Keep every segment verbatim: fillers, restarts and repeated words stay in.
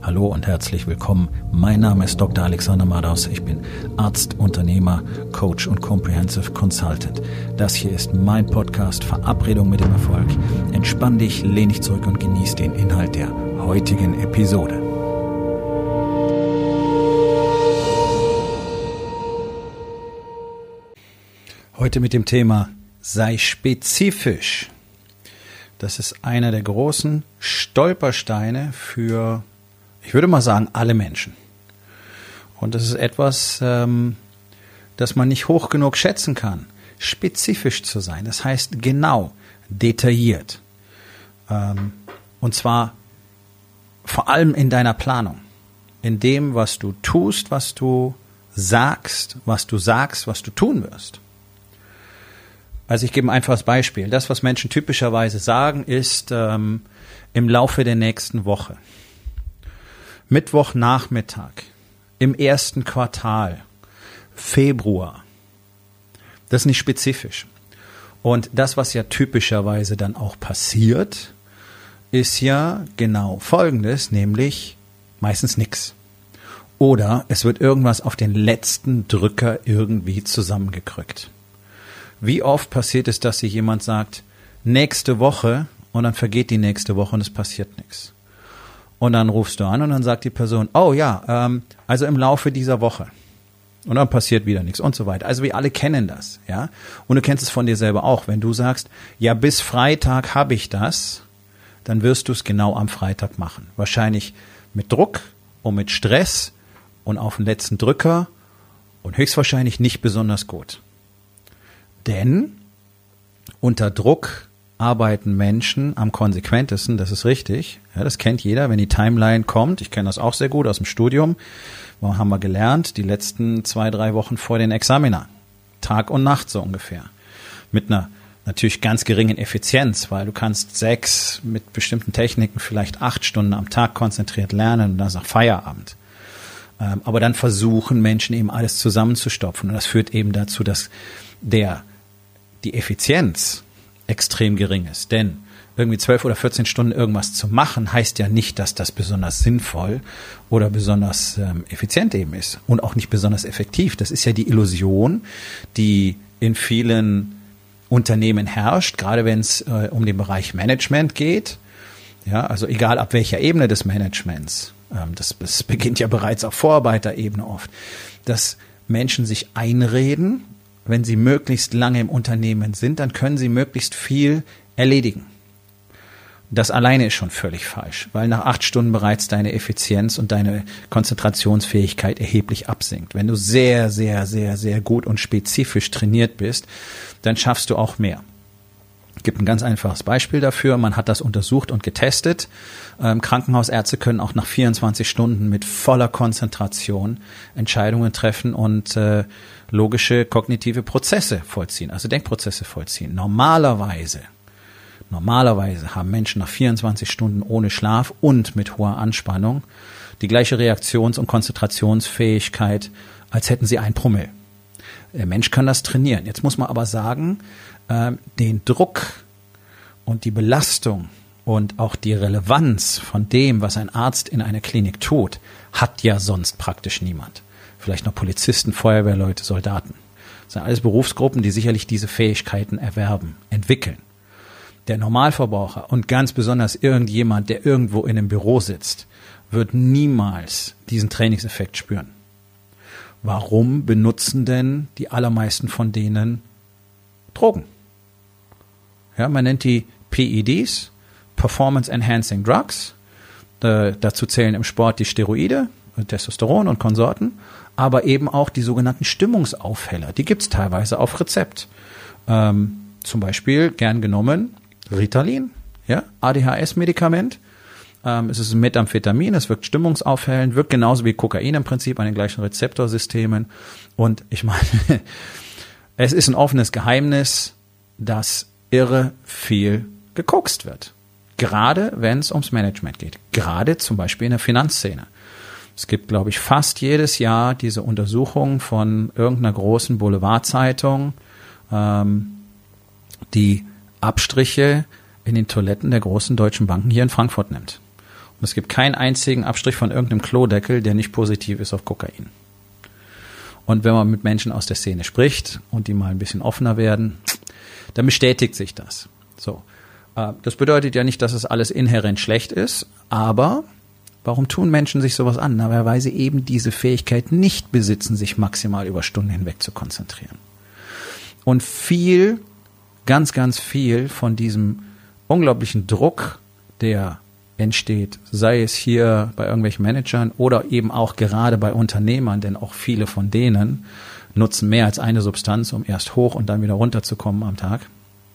Hallo und herzlich willkommen. Mein Name ist Doktor Alexander Madaus. Ich bin Arzt, Unternehmer, Coach und Comprehensive Consultant. Das hier ist mein Podcast Verabredung mit dem Erfolg. Entspann dich, lehn dich zurück und genieß den Inhalt der heutigen Episode. Heute mit dem Thema Sei spezifisch. Das ist einer der großen Stolpersteine für, ich würde mal sagen, alle Menschen. Und das ist etwas, ähm, das man nicht hoch genug schätzen kann. Spezifisch zu sein, das heißt genau, detailliert. Ähm, und zwar vor allem in deiner Planung. In dem, was du tust, was du sagst, was du sagst, was du tun wirst. Also ich gebe ein einfaches Beispiel. Das, was Menschen typischerweise sagen, ist ähm, im Laufe der nächsten Woche. Mittwochnachmittag, im ersten Quartal, Februar. Das ist nicht spezifisch. Und das, was ja typischerweise dann auch passiert, ist ja genau Folgendes, nämlich meistens nichts. Oder es wird irgendwas auf den letzten Drücker irgendwie zusammengekriegt. Wie oft passiert es, dass sich jemand sagt, nächste Woche, und dann vergeht die nächste Woche und es passiert nichts. Und dann rufst du an und dann sagt die Person, oh ja, ähm, also im Laufe dieser Woche. Und dann passiert wieder nichts und so weiter. Also wir alle kennen das, ja. Und du kennst es von dir selber auch. Wenn du sagst, ja, bis Freitag habe ich das, dann wirst du es genau am Freitag machen. Wahrscheinlich mit Druck und mit Stress und auf den letzten Drücker und höchstwahrscheinlich nicht besonders gut. Denn unter Druck arbeiten Menschen am konsequentesten, das ist richtig. Ja, das kennt jeder, wenn die Timeline kommt. Ich kenne das auch sehr gut aus dem Studium. Wir haben wir gelernt, die letzten zwei, drei Wochen vor den Examina. Tag und Nacht so ungefähr. Mit einer natürlich ganz geringen Effizienz, weil du kannst sechs, mit bestimmten Techniken vielleicht acht Stunden am Tag konzentriert lernen und dann ist auch Feierabend. Ähm, aber dann versuchen Menschen eben alles zusammenzustopfen. Und das führt eben dazu, dass der die Effizienz extrem gering ist. Denn irgendwie zwölf oder vierzehn Stunden irgendwas zu machen, heißt ja nicht, dass das besonders sinnvoll oder besonders ähm, effizient eben ist und auch nicht besonders effektiv. Das ist ja die Illusion, die in vielen Unternehmen herrscht, gerade wenn es äh, um den Bereich Management geht. Ja, also egal ab welcher Ebene des Managements, ähm, das, das beginnt ja bereits auf Vorarbeiterebene oft, dass Menschen sich einreden, wenn sie möglichst lange im Unternehmen sind, dann können sie möglichst viel erledigen. Das alleine ist schon völlig falsch, weil nach acht Stunden bereits deine Effizienz und deine Konzentrationsfähigkeit erheblich absinkt. Wenn du sehr, sehr, sehr, sehr gut und spezifisch trainiert bist, dann schaffst du auch mehr. Es gibt ein ganz einfaches Beispiel dafür. Man hat das untersucht und getestet. Ähm, Krankenhausärzte können auch nach vierundzwanzig Stunden mit voller Konzentration Entscheidungen treffen und äh, logische kognitive Prozesse vollziehen, also Denkprozesse vollziehen. Normalerweise, normalerweise haben Menschen nach vierundzwanzig Stunden ohne Schlaf und mit hoher Anspannung die gleiche Reaktions- und Konzentrationsfähigkeit, als hätten sie ein Promille. Der Mensch kann das trainieren. Jetzt muss man aber sagen, äh, den Druck und die Belastung und auch die Relevanz von dem, was ein Arzt in einer Klinik tut, hat ja sonst praktisch niemand. Vielleicht noch Polizisten, Feuerwehrleute, Soldaten. Das sind alles Berufsgruppen, die sicherlich diese Fähigkeiten erwerben, entwickeln. Der Normalverbraucher und ganz besonders irgendjemand, der irgendwo in einem Büro sitzt, wird niemals diesen Trainingseffekt spüren. Warum benutzen denn die allermeisten von denen Drogen? Ja, man nennt die P E Ds, Performance Enhancing Drugs. Äh, dazu zählen im Sport die Steroide, Testosteron und Konsorten, aber eben auch die sogenannten Stimmungsaufheller. Die gibt's teilweise auf Rezept. Ähm, zum Beispiel gern genommen Ritalin, ja, A D H S-Medikament. Ähm, es ist ein Methamphetamin, es wirkt stimmungsaufhellend, wirkt genauso wie Kokain im Prinzip an den gleichen Rezeptorsystemen. Und ich meine, es ist ein offenes Geheimnis, dass irre viel gekokst wird. Gerade wenn es ums Management geht. Gerade zum Beispiel in der Finanzszene. Es gibt, glaube ich, fast jedes Jahr diese Untersuchung von irgendeiner großen Boulevardzeitung, ähm, die Abstriche in den Toiletten der großen deutschen Banken hier in Frankfurt nimmt. Und es gibt keinen einzigen Abstrich von irgendeinem Klodeckel, der nicht positiv ist auf Kokain. Und wenn man mit Menschen aus der Szene spricht und die mal ein bisschen offener werden, dann bestätigt sich das. So. Das bedeutet ja nicht, dass es alles inhärent schlecht ist, aber warum tun Menschen sich sowas an? Na, weil sie eben diese Fähigkeit nicht besitzen, sich maximal über Stunden hinweg zu konzentrieren. Und viel, ganz, ganz viel von diesem unglaublichen Druck, der entsteht, sei es hier bei irgendwelchen Managern oder eben auch gerade bei Unternehmern, denn auch viele von denen nutzen mehr als eine Substanz, um erst hoch und dann wieder runterzukommen am Tag,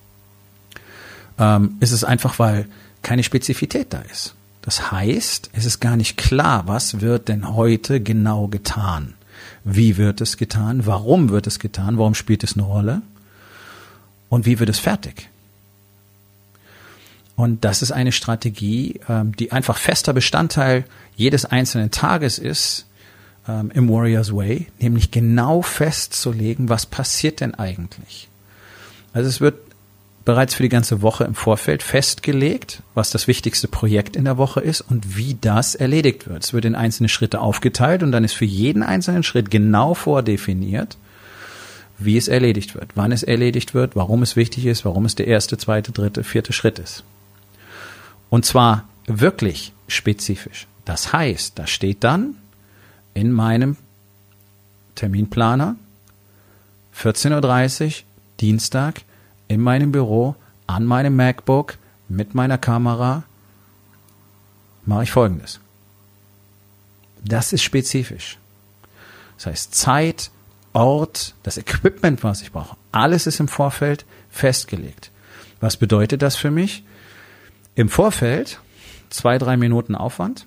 ähm, ist es einfach, weil keine Spezifität da ist. Das heißt, es ist gar nicht klar, was wird denn heute genau getan? Wie wird es getan? Warum wird es getan? Warum spielt es eine Rolle? Und wie wird es fertig? Und das ist eine Strategie, die einfach fester Bestandteil jedes einzelnen Tages ist im Warriors Way, nämlich genau festzulegen, was passiert denn eigentlich? Also es wird bereits für die ganze Woche im Vorfeld festgelegt, was das wichtigste Projekt in der Woche ist und wie das erledigt wird. Es wird in einzelne Schritte aufgeteilt und dann ist für jeden einzelnen Schritt genau vordefiniert, wie es erledigt wird, wann es erledigt wird, warum es wichtig ist, warum es der erste, zweite, dritte, vierte Schritt ist. Und zwar wirklich spezifisch. Das heißt, da steht dann in meinem Terminplaner vierzehn Uhr dreißig, Dienstag, in meinem Büro, an meinem MacBook, mit meiner Kamera, mache ich Folgendes. Das ist spezifisch. Das heißt, Zeit, Ort, das Equipment, was ich brauche, alles ist im Vorfeld festgelegt. Was bedeutet das für mich? Im Vorfeld zwei, drei Minuten Aufwand.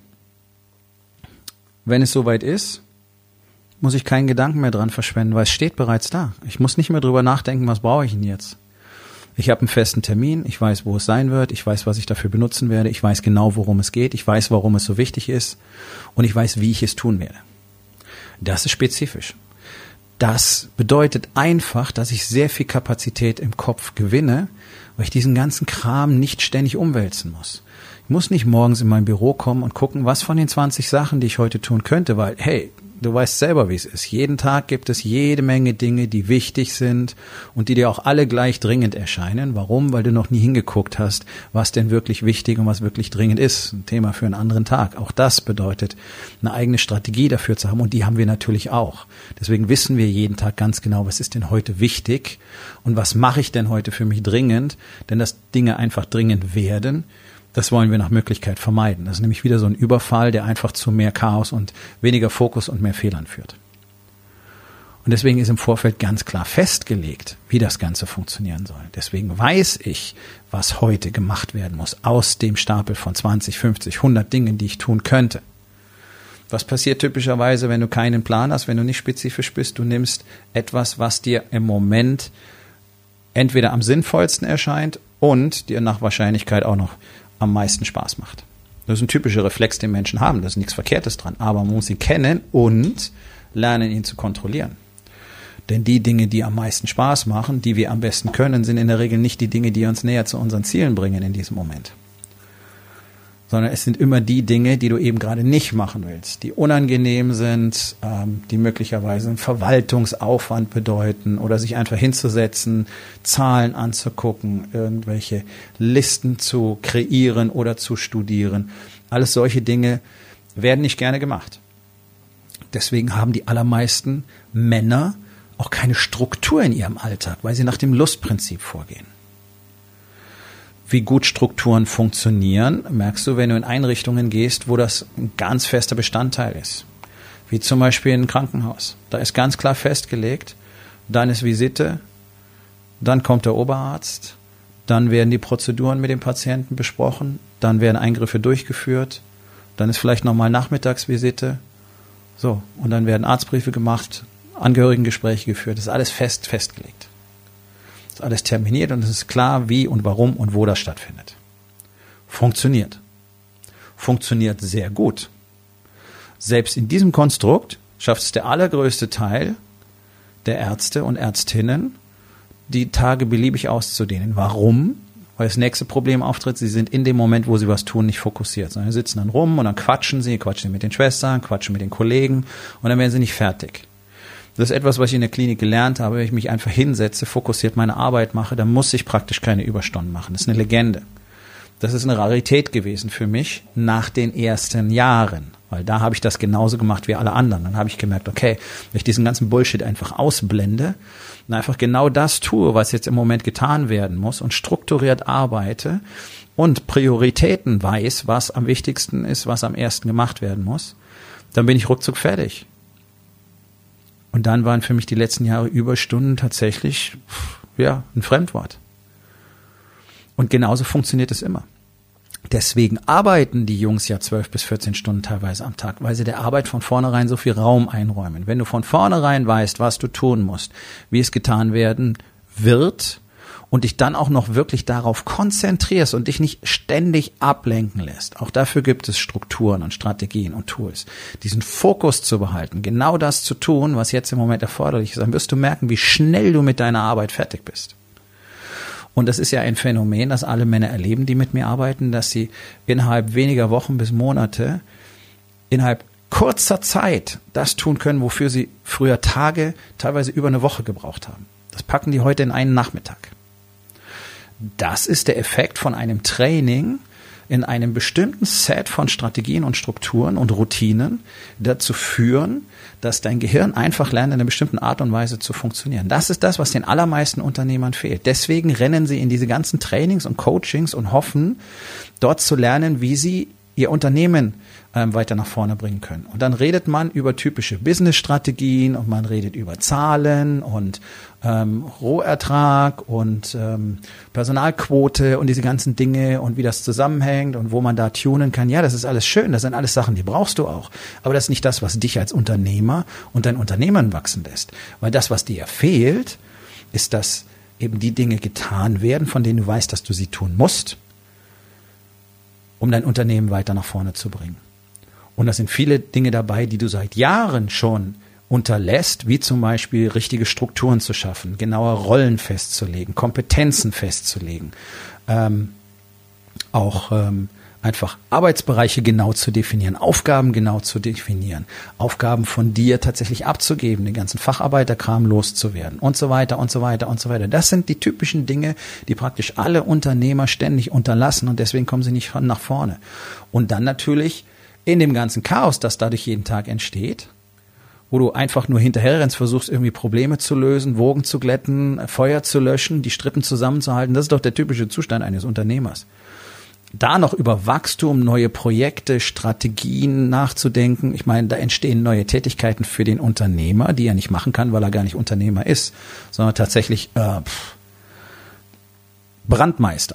Wenn es soweit ist, muss ich keinen Gedanken mehr dran verschwenden, weil es steht bereits da. Ich muss nicht mehr drüber nachdenken, was brauche ich denn jetzt. Ich habe einen festen Termin, ich weiß, wo es sein wird, ich weiß, was ich dafür benutzen werde, ich weiß genau, worum es geht, ich weiß, warum es so wichtig ist und ich weiß, wie ich es tun werde. Das ist spezifisch. Das bedeutet einfach, dass ich sehr viel Kapazität im Kopf gewinne, weil ich diesen ganzen Kram nicht ständig umwälzen muss. Ich muss nicht morgens in mein Büro kommen und gucken, was von den zwanzig Sachen, die ich heute tun könnte, weil, hey, du weißt selber, wie es ist. Jeden Tag gibt es jede Menge Dinge, die wichtig sind und die dir auch alle gleich dringend erscheinen. Warum? Weil du noch nie hingeguckt hast, was denn wirklich wichtig und was wirklich dringend ist. Ein Thema für einen anderen Tag. Auch das bedeutet, eine eigene Strategie dafür zu haben und die haben wir natürlich auch. Deswegen wissen wir jeden Tag ganz genau, was ist denn heute wichtig und was mache ich denn heute für mich dringend, denn dass Dinge einfach dringend werden, das wollen wir nach Möglichkeit vermeiden. Das ist nämlich wieder so ein Überfall, der einfach zu mehr Chaos und weniger Fokus und mehr Fehlern führt. Und deswegen ist im Vorfeld ganz klar festgelegt, wie das Ganze funktionieren soll. Deswegen weiß ich, was heute gemacht werden muss aus dem Stapel von zwanzig, fünfzig, hundert Dingen, die ich tun könnte. Was passiert typischerweise, wenn du keinen Plan hast, wenn du nicht spezifisch bist? Du nimmst etwas, was dir im Moment entweder am sinnvollsten erscheint und dir nach Wahrscheinlichkeit auch noch am meisten Spaß macht. Das ist ein typischer Reflex, den Menschen haben. Da ist nichts Verkehrtes dran. Aber man muss ihn kennen und lernen, ihn zu kontrollieren. Denn die Dinge, die am meisten Spaß machen, die wir am besten können, sind in der Regel nicht die Dinge, die uns näher zu unseren Zielen bringen in diesem Moment. Sondern es sind immer die Dinge, die du eben gerade nicht machen willst, die unangenehm sind, ähm, die möglicherweise einen Verwaltungsaufwand bedeuten oder sich einfach hinzusetzen, Zahlen anzugucken, irgendwelche Listen zu kreieren oder zu studieren. Alles solche Dinge werden nicht gerne gemacht. Deswegen haben die allermeisten Männer auch keine Struktur in ihrem Alltag, weil sie nach dem Lustprinzip vorgehen. Wie gut Strukturen funktionieren, merkst du, wenn du in Einrichtungen gehst, wo das ein ganz fester Bestandteil ist. Wie zum Beispiel in ein Krankenhaus. Da ist ganz klar festgelegt, dann ist Visite, dann kommt der Oberarzt, dann werden die Prozeduren mit dem Patienten besprochen, dann werden Eingriffe durchgeführt, dann ist vielleicht nochmal Nachmittagsvisite, so, und dann werden Arztbriefe gemacht, Angehörigengespräche geführt, das ist alles fest festgelegt. Das ist alles terminiert und es ist klar, wie und warum und wo das stattfindet. Funktioniert. Funktioniert sehr gut. Selbst in diesem Konstrukt schafft es der allergrößte Teil der Ärzte und Ärztinnen, die Tage beliebig auszudehnen. Warum? weil das nächste Problem auftritt, sie sind in dem Moment, wo sie was tun, nicht fokussiert, sondern sitzen dann rum und dann quatschen sie, quatschen mit den Schwestern, quatschen mit den Kollegen und dann werden sie nicht fertig. Das ist etwas, was ich in der Klinik gelernt habe, wenn ich mich einfach hinsetze, fokussiert meine Arbeit mache, dann muss ich praktisch keine Überstunden machen. Das ist eine Legende. Das ist eine Rarität gewesen für mich nach den ersten Jahren, weil da habe ich das genauso gemacht wie alle anderen. Dann habe ich gemerkt, okay, wenn ich diesen ganzen Bullshit einfach ausblende und einfach genau das tue, was jetzt im Moment getan werden muss und strukturiert arbeite und Prioritäten weiß, was am wichtigsten ist, was am ersten gemacht werden muss, dann bin ich ruckzuck fertig. Und dann waren für mich die letzten Jahre Überstunden tatsächlich, ja, ein Fremdwort. Und genauso funktioniert es immer. Deswegen arbeiten die Jungs ja zwölf bis vierzehn Stunden teilweise am Tag, weil sie der Arbeit von vornherein so viel Raum einräumen. Wenn du von vornherein weißt, was du tun musst, wie es getan werden wird und dich dann auch noch wirklich darauf konzentrierst und dich nicht ständig ablenken lässt. Auch dafür gibt es Strukturen und Strategien und Tools. Diesen Fokus zu behalten, genau das zu tun, was jetzt im Moment erforderlich ist, dann wirst du merken, wie schnell du mit deiner Arbeit fertig bist. Und das ist ja ein Phänomen, das alle Männer erleben, die mit mir arbeiten, dass sie innerhalb weniger Wochen bis Monate, innerhalb kurzer Zeit das tun können, wofür sie früher Tage, teilweise über eine Woche gebraucht haben. Das packen die heute in einen Nachmittag. Das ist der Effekt von einem Training in einem bestimmten Set von Strategien und Strukturen und Routinen, die dazu führen, dass dein Gehirn einfach lernt, in einer bestimmten Art und Weise zu funktionieren. Das ist das, was den allermeisten Unternehmern fehlt. Deswegen rennen sie in diese ganzen Trainings und Coachings und hoffen, dort zu lernen, wie sie ihr Unternehmen ähm, weiter nach vorne bringen können. Und dann redet man über typische Business-Strategien und man redet über Zahlen und ähm, Rohertrag und ähm, Personalquote und diese ganzen Dinge und wie das zusammenhängt und wo man da tunen kann. Ja, das ist alles schön, das sind alles Sachen, die brauchst du auch. Aber das ist nicht das, was dich als Unternehmer und dein Unternehmen wachsen lässt. Weil das, was dir fehlt, ist, dass eben die Dinge getan werden, von denen du weißt, dass du sie tun musst, um dein Unternehmen weiter nach vorne zu bringen. Und da sind viele Dinge dabei, die du seit Jahren schon unterlässt, wie zum Beispiel richtige Strukturen zu schaffen, genaue Rollen festzulegen, Kompetenzen festzulegen, ähm, auch ähm, einfach Arbeitsbereiche genau zu definieren, Aufgaben genau zu definieren, Aufgaben von dir tatsächlich abzugeben, den ganzen Facharbeiterkram loszuwerden und so weiter und so weiter und so weiter. Das sind die typischen Dinge, die praktisch alle Unternehmer ständig unterlassen und deswegen kommen sie nicht nach vorne. Und dann natürlich in dem ganzen Chaos, das dadurch jeden Tag entsteht, wo du einfach nur hinterherrennst, versuchst irgendwie Probleme zu lösen, Wogen zu glätten, Feuer zu löschen, die Strippen zusammenzuhalten. Das ist doch der typische Zustand eines Unternehmers. Da noch über Wachstum, neue Projekte, Strategien nachzudenken. Ich meine, da entstehen neue Tätigkeiten für den Unternehmer, die er nicht machen kann, weil er gar nicht Unternehmer ist, sondern tatsächlich äh, pff, Brandmeister.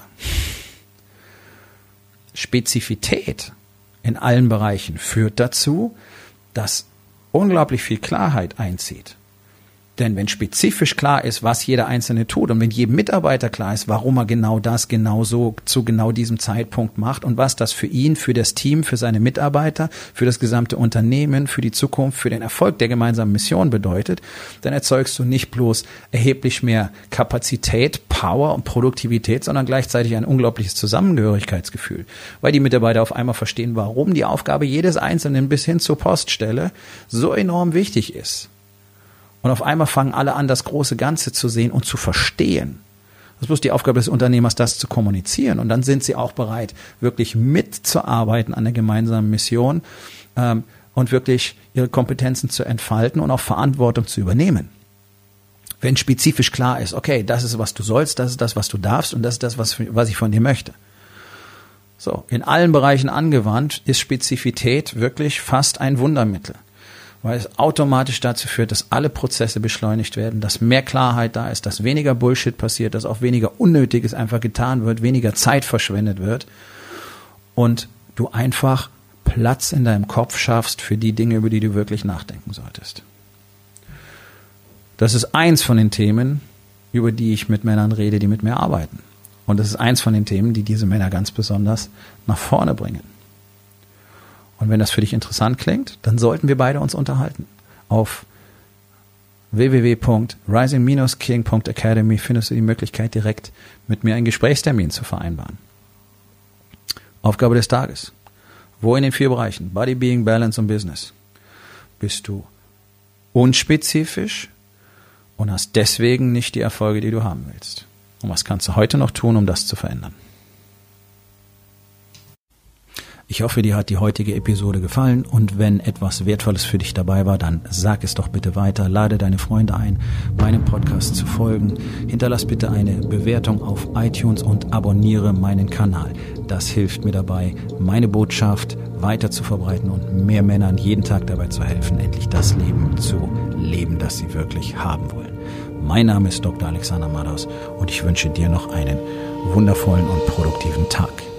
Spezifität in allen Bereichen führt dazu, dass unglaublich viel Klarheit einzieht. Denn wenn spezifisch klar ist, was jeder Einzelne tut und wenn jedem Mitarbeiter klar ist, warum er genau das genau so zu genau diesem Zeitpunkt macht und was das für ihn, für das Team, für seine Mitarbeiter, für das gesamte Unternehmen, für die Zukunft, für den Erfolg der gemeinsamen Mission bedeutet, dann erzeugst du nicht bloß erheblich mehr Kapazität, Power und Produktivität, sondern gleichzeitig ein unglaubliches Zusammengehörigkeitsgefühl, weil die Mitarbeiter auf einmal verstehen, warum die Aufgabe jedes Einzelnen bis hin zur Poststelle so enorm wichtig ist. Und auf einmal fangen alle an, das große Ganze zu sehen und zu verstehen. Das ist bloß die Aufgabe des Unternehmers, das zu kommunizieren. Und dann sind sie auch bereit, wirklich mitzuarbeiten an der gemeinsamen Mission ähm, und wirklich ihre Kompetenzen zu entfalten und auch Verantwortung zu übernehmen. Wenn spezifisch klar ist, okay, das ist, was du sollst, das ist das, was du darfst und das ist das, was, was ich von dir möchte. So, in allen Bereichen angewandt ist Spezifität wirklich fast ein Wundermittel, weil es automatisch dazu führt, dass alle Prozesse beschleunigt werden, dass mehr Klarheit da ist, dass weniger Bullshit passiert, dass auch weniger Unnötiges einfach getan wird, weniger Zeit verschwendet wird und du einfach Platz in deinem Kopf schaffst für die Dinge, über die du wirklich nachdenken solltest. Das ist eins von den Themen, über die ich mit Männern rede, die mit mir arbeiten. Und das ist eins von den Themen, die diese Männer ganz besonders nach vorne bringen. Und wenn das für dich interessant klingt, dann sollten wir beide uns unterhalten. Auf w w w punkt rising dash king punkt academy findest du die Möglichkeit, direkt mit mir einen Gesprächstermin zu vereinbaren. Aufgabe des Tages. Wo in den vier Bereichen Body, Being, Balance und Business bist du unspezifisch und hast deswegen nicht die Erfolge, die du haben willst? Und was kannst du heute noch tun, um das zu verändern? Ich hoffe, dir hat die heutige Episode gefallen und wenn etwas Wertvolles für dich dabei war, dann sag es doch bitte weiter, lade deine Freunde ein, meinem Podcast zu folgen, hinterlass bitte eine Bewertung auf iTunes und abonniere meinen Kanal. Das hilft mir dabei, meine Botschaft weiter zu verbreiten und mehr Männern jeden Tag dabei zu helfen, endlich das Leben zu leben, das sie wirklich haben wollen. Mein Name ist Doktor Alexander Madaus und ich wünsche dir noch einen wundervollen und produktiven Tag.